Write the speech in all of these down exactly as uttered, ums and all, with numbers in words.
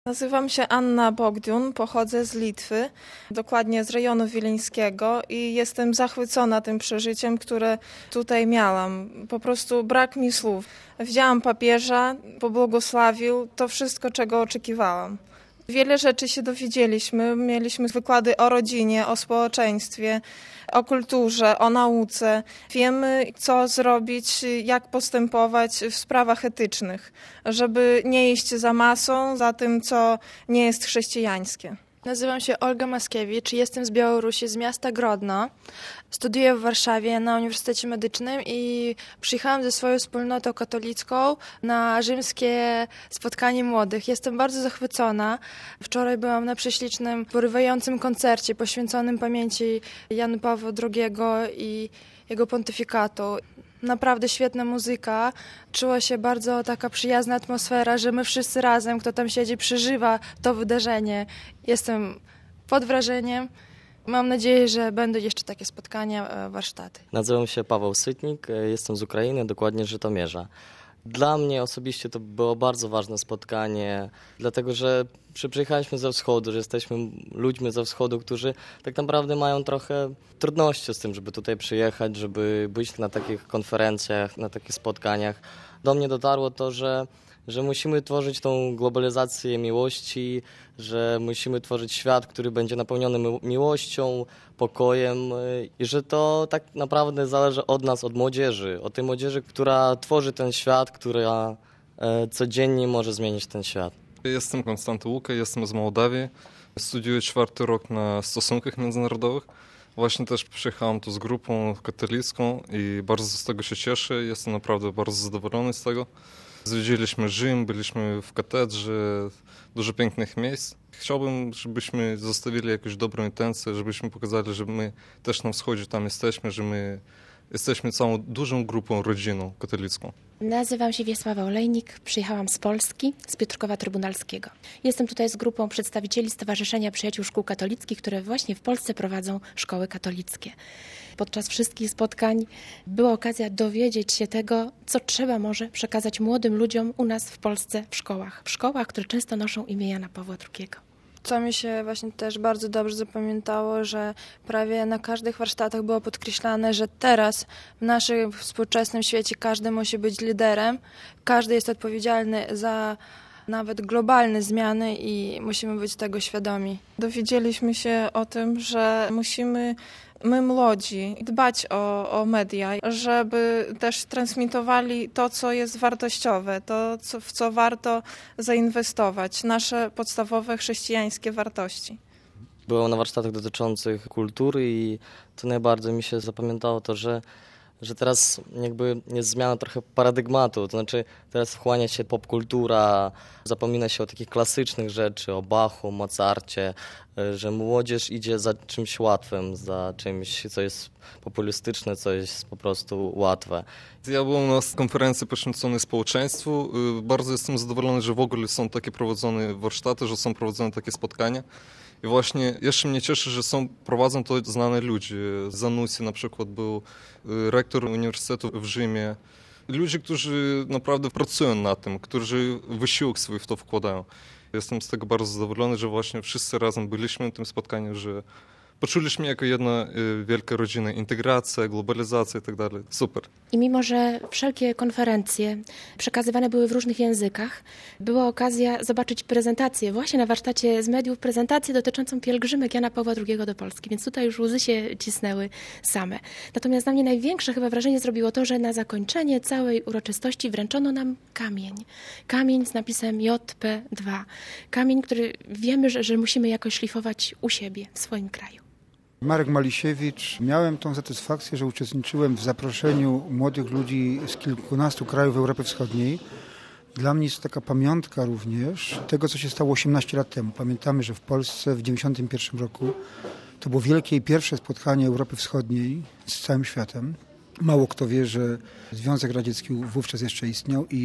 Nazywam się Anna Bogdiun, pochodzę z Litwy, dokładnie z rejonu wileńskiego i jestem zachwycona tym przeżyciem, które tutaj miałam. Po prostu brak mi słów. Widziałam papieża, pobłogosławił to wszystko, czego oczekiwałam. Wiele rzeczy się dowiedzieliśmy. Mieliśmy wykłady o rodzinie, o społeczeństwie, o kulturze, o nauce. Wiemy, co zrobić, jak postępować w sprawach etycznych, żeby nie iść za masą, za tym, co nie jest chrześcijańskie. Nazywam się Olga Maskiewicz, jestem z Białorusi, z miasta Grodno. Studiuję w Warszawie na Uniwersytecie Medycznym i przyjechałam ze swoją wspólnotą katolicką na rzymskie spotkanie młodych. Jestem bardzo zachwycona. Wczoraj byłam na prześlicznym, porywającym koncercie poświęconym pamięci Jana Pawła drugiego i jego pontyfikatu. Naprawdę świetna muzyka, czuła się bardzo taka przyjazna atmosfera, że my wszyscy razem, kto tam siedzi, przeżywa to wydarzenie. Jestem pod wrażeniem. Mam nadzieję, że będą jeszcze takie spotkania, warsztaty. Nazywam się Paweł Sytnik, jestem z Ukrainy, dokładnie z Żytomierza. Dla mnie osobiście to było bardzo ważne spotkanie, dlatego że przyjechaliśmy ze wschodu, że jesteśmy ludźmi ze wschodu, którzy tak naprawdę mają trochę trudności z tym, żeby tutaj przyjechać, żeby być na takich konferencjach, na takich spotkaniach. Do mnie dotarło to, że, że musimy tworzyć tą globalizację miłości, że musimy tworzyć świat, który będzie napełniony miłością, pokojem i że to tak naprawdę zależy od nas, od młodzieży, od tej młodzieży, która tworzy ten świat, która codziennie może zmienić ten świat. Jestem Konstanty Łuka, jestem z Mołdawii. Studiuję czwarty rok na stosunkach międzynarodowych. Właśnie też przyjechałem tu z grupą katolicką i bardzo z tego się cieszę. Jestem naprawdę bardzo zadowolony z tego. Zwiedziliśmy Rzym, byliśmy w katedrze, dużo pięknych miejsc. Chciałbym, żebyśmy zostawili jakąś dobrą intencję, żebyśmy pokazali, że my też na wschodzie tam jesteśmy, że my jesteśmy całą dużą grupą, rodziną katolicką. Nazywam się Wiesława Olejnik, przyjechałam z Polski, z Piotrkowa Trybunalskiego. Jestem tutaj z grupą przedstawicieli Stowarzyszenia Przyjaciół Szkół Katolickich, które właśnie w Polsce prowadzą szkoły katolickie. Podczas wszystkich spotkań była okazja dowiedzieć się tego, co trzeba może przekazać młodym ludziom u nas w Polsce w szkołach. W szkołach, które często noszą imię Jana Pawła drugiego. Co mi się właśnie też bardzo dobrze zapamiętało, że prawie na każdych warsztatach było podkreślane, że teraz w naszym współczesnym świecie każdy musi być liderem, każdy jest odpowiedzialny za nawet globalne zmiany i musimy być tego świadomi. Dowiedzieliśmy się o tym, że musimy my młodzi dbać o, o media, żeby też transmitowali to, co jest wartościowe, to, co, w co warto zainwestować, nasze podstawowe chrześcijańskie wartości. Byłem na warsztatach dotyczących kultury i to najbardziej mi się zapamiętało to, że że teraz jakby jest zmiana trochę paradygmatu, to znaczy teraz wchłania się popkultura, zapomina się o takich klasycznych rzeczy, o Bachu, Mozarcie, że młodzież idzie za czymś łatwym, za czymś, co jest populistyczne, co jest po prostu łatwe. Ja byłem na konferencji poświęconej społeczeństwu. Bardzo jestem zadowolony, że w ogóle są takie prowadzone warsztaty, że są prowadzone takie spotkania. I właśnie jeszcze mnie cieszy, że są, prowadzą to znane ludzie. Zanussi na przykład był rektor uniwersytetu w Rzymie. Ludzie, którzy naprawdę pracują nad tym, którzy wysiłek swój w to wkładają. Jestem z tego bardzo zadowolony, że właśnie wszyscy razem byliśmy na tym spotkaniu, że poczuliśmy jako jedna wielka rodzina, integracja, globalizacja i tak dalej. Super. I mimo, że wszelkie konferencje przekazywane były w różnych językach, była okazja zobaczyć prezentację, właśnie na warsztacie z mediów, prezentację dotyczącą pielgrzymek Jana Pawła drugiego do Polski, więc tutaj już łzy się cisnęły same. Natomiast na mnie największe chyba wrażenie zrobiło to, że na zakończenie całej uroczystości wręczono nam kamień. Kamień z napisem J P dwa. Kamień, który wiemy, że, że musimy jakoś szlifować u siebie, w swoim kraju. Marek Malisiewicz. Miałem tą satysfakcję, że uczestniczyłem w zaproszeniu młodych ludzi z kilkunastu krajów Europy Wschodniej. Dla mnie jest to taka pamiątka również tego, co się stało osiemnaście lat temu. Pamiętamy, że w Polsce w dziewięćdziesiątym pierwszym roku to było wielkie i pierwsze spotkanie Europy Wschodniej z całym światem. Mało kto wie, że Związek Radziecki wówczas jeszcze istniał i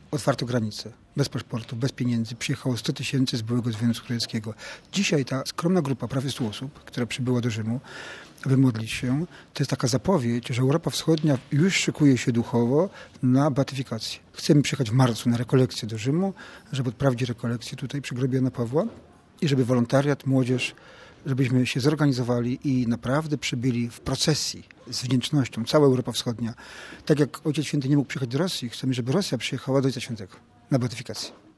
otwarto granice. Bez paszportu, bez pieniędzy. Przyjechało sto tysięcy z byłego Związku Sowieckiego. Dzisiaj ta skromna grupa, prawie stu osób, która przybyła do Rzymu, aby modlić się, to jest taka zapowiedź, że Europa Wschodnia już szykuje się duchowo na beatyfikację. Chcemy przyjechać w marcu na rekolekcję do Rzymu, żeby odprawić rekolekcję tutaj przy grobie Jana Pawła i żeby wolontariat, młodzież, żebyśmy się zorganizowali i naprawdę przybyli w procesji z wdzięcznością, cała Europa Wschodnia. Tak jak Ojciec Święty nie mógł przyjechać do Rosji, chcemy, żeby Rosja przyjechała do Ojca Świętego na beatyfikację.